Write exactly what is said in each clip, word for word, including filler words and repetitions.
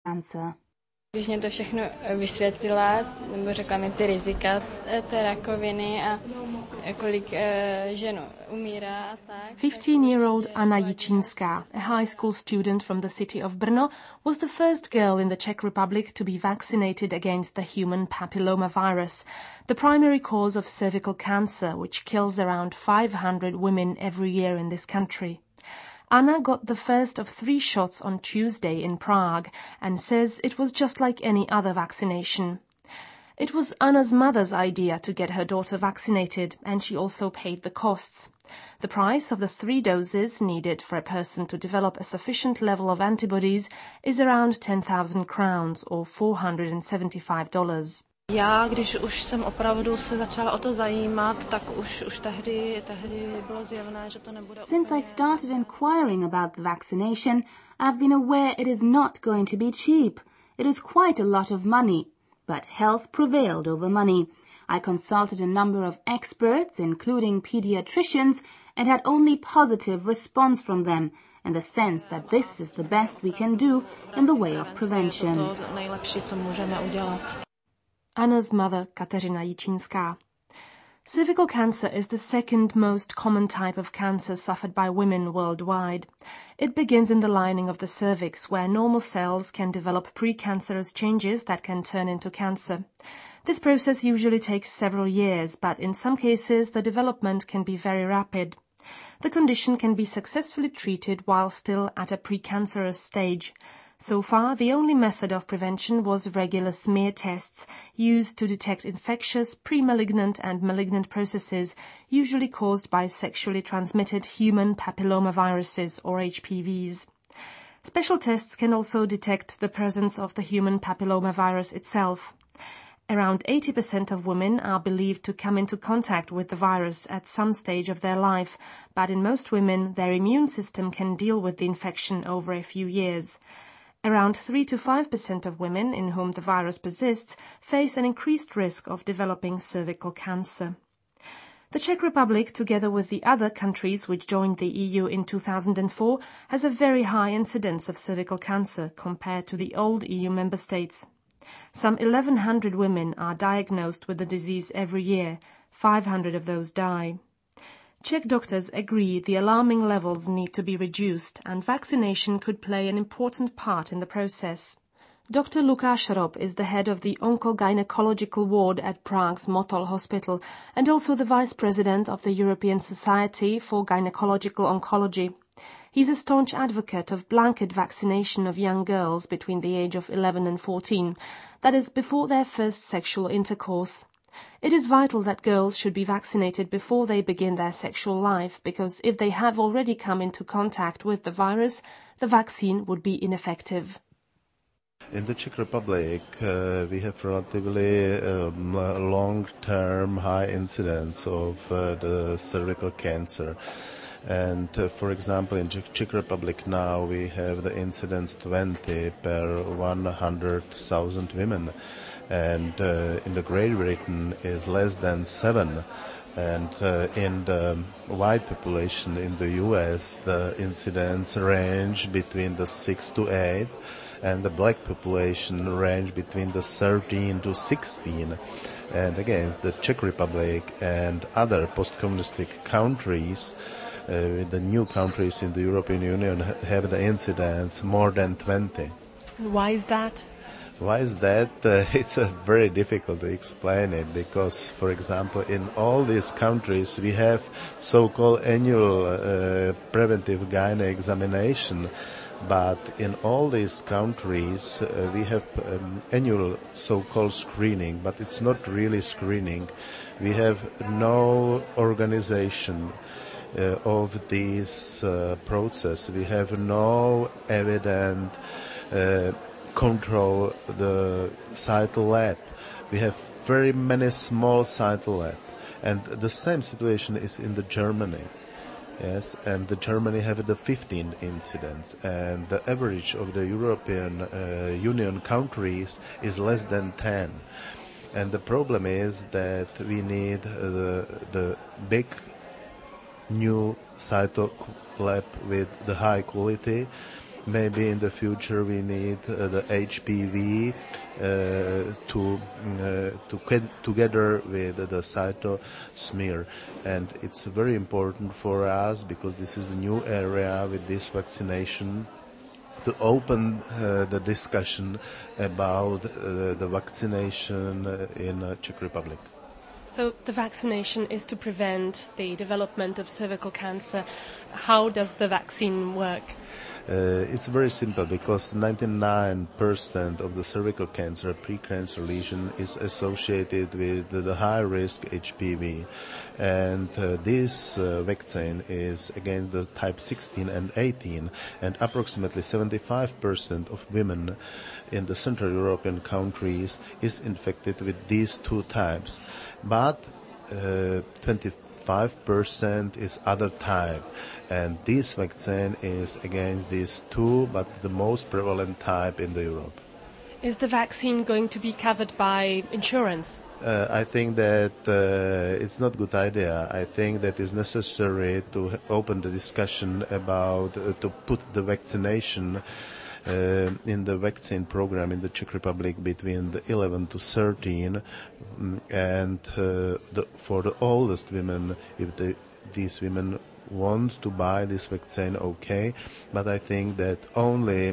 cancer. Když mě to všechno vysvětlila, nebo řekla mi ty rizika té rakoviny a kolik žen umírá a tak. fifteen-year-old Anna Jičínská, a high school student from the city of Brno, was the first girl in the Czech Republic to be vaccinated against the human papillomavirus, the primary cause of cervical cancer, which kills around five hundred women every year in this country. Anna got the first of three shots on Tuesday in Prague and says it was just like any other vaccination. It was Anna's mother's idea to get her daughter vaccinated, and she also paid the costs. The price of the three doses needed for a person to develop a sufficient level of antibodies is around ten thousand crowns or four hundred seventy-five dollars. Já, když už jsem opravdu se začala o to zajímat, tak už, už tehdy, tehdy bylo zjevné, že to nebude... Since I started inquiring about the vaccination, I've been aware it is not going to be cheap. It is quite a lot of money. But health prevailed over money. I consulted a number of experts, including pediatricians, and had only positive response from them, and the sense that this is the best we can do in the way of prevention. To nejlepší, co můžeme udělat. Anna's mother, Kateřina Jičínská. Cervical cancer is the second most common type of cancer suffered by women worldwide. It begins in the lining of the cervix, where normal cells can develop precancerous changes that can turn into cancer. This process usually takes several years, but in some cases the development can be very rapid. The condition can be successfully treated while still at a precancerous stage. So far, the only method of prevention was regular smear tests used to detect infectious, pre-malignant and malignant processes, usually caused by sexually transmitted human papillomaviruses or H P Vs. Special tests can also detect the presence of the human papillomavirus itself. Around eighty percent of women are believed to come into contact with the virus at some stage of their life, but in most women, their immune system can deal with the infection over a few years. Around three to five percent of women in whom the virus persists face an increased risk of developing cervical cancer. The Czech Republic, together with the other countries which joined the E U in two thousand four, has a very high incidence of cervical cancer compared to the old E U member states. Some eleven hundred women are diagnosed with the disease every year. five hundred of those die. Czech doctors agree the alarming levels need to be reduced, and vaccination could play an important part in the process. Doctor Lukáš Rob is the head of the oncogynecological ward at Prague's Motol Hospital and also the vice president of the European Society for Gynecological Oncology. He's a staunch advocate of blanket vaccination of young girls between the age of eleven and fourteen, that is, before their first sexual intercourse. It is vital that girls should be vaccinated before they begin their sexual life, because if they have already come into contact with the virus, the vaccine would be ineffective. In the Czech Republic, uh, we have relatively um, long-term high incidence of uh, the cervical cancer. And uh, for example, in Czech, Czech Republic now we have the incidence twenty per one hundred thousand women. And uh, in the Great Britain is less than seven. And uh, in the white population in the U S, the incidence range between the six to eight, and the black population range between the thirteen to sixteen. And again, the Czech Republic and other post-communistic countries, uh, with the new countries in the European Union, have the incidence more than twenty. Why is that? Why is that? Uh, it's uh, very difficult to explain it because, for example, in all these countries we have so-called annual uh, preventive gynae examination, but in all these countries uh, we have um, annual so-called screening, but it's not really screening. We have no organization uh, of this uh, process. We have no evident uh, control the cyto lab. We have very many small cyto lab, and the same situation is in the Germany. Yes, and the Germany have the fifteen incidents, and the average of the European uh, Union countries is less than ten. And the problem is that we need uh, the the big new cyto lab with the high quality. Maybe in the future we need uh, the H P V uh, to uh, to get together with the cyto smear, and it's very important for us because this is a new area with this vaccination to open uh, the discussion about uh, the vaccination in uh, Czech Republic. So the vaccination is to prevent the development of cervical cancer. How does the vaccine work? Uh, it's very simple because ninety-nine percent of the cervical cancer, pre-cancer lesion, is associated with the high-risk H P V. And uh, this uh, vaccine is against the type sixteen and eighteen, and approximately seventy-five percent of women in the Central European countries is infected with these two types. But uh, twenty-five percent is other type. And this vaccine is against these two, but the most prevalent type in the Europe. Is the vaccine going to be covered by insurance? Uh, I think that uh, it's not a good idea. I think that it's necessary to open the discussion about, uh, to put the vaccination uh, in the vaccine program in the Czech Republic between the eleven to thirteen, um, and uh, the, for the oldest women, if the, these women want to buy this vaccine, okay, but I think that only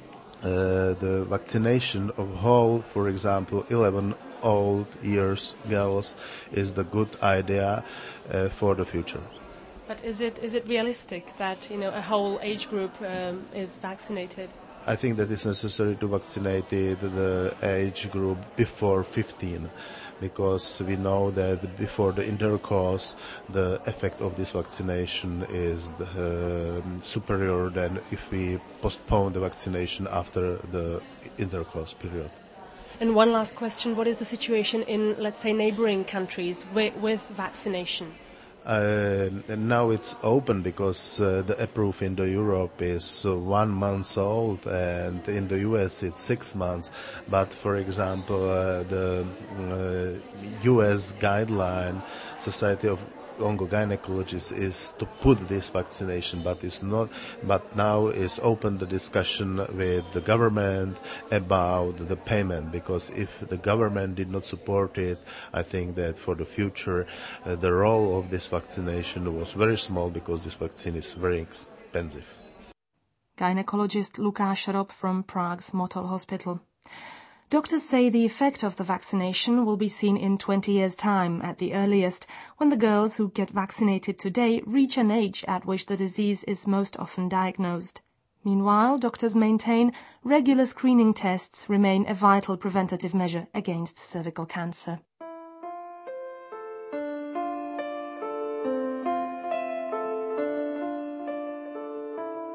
uh, the vaccination of whole, for example, eleven old years girls is the good idea uh, for the future. But is it is it realistic that, you know, a whole age group um, is vaccinated? I think that it's necessary to vaccinate the age group before fifteen, because we know that before the intercourse, the effect of this vaccination is uh, superior than if we postpone the vaccination after the intercourse period. And one last question, what is the situation in, let's say, neighboring countries with, with vaccination? Uh, now it's open because uh, the approval in the Europe is uh, one month old, and in the U S it's six months. But for example, uh, the uh, U S guideline, Society of Oncogynecologists, is to put this vaccination, but it's not. But now is open the discussion with the government about the payment, because if the government did not support it, I think that for the future uh, the role of this vaccination was very small, because this vaccine is very expensive. Gynecologist Lukáš Rob from Prague's Motol Hospital. Doctors say the effect of the vaccination will be seen in twenty years' time at the earliest, when the girls who get vaccinated today reach an age at which the disease is most often diagnosed. Meanwhile, doctors maintain regular screening tests remain a vital preventative measure against cervical cancer.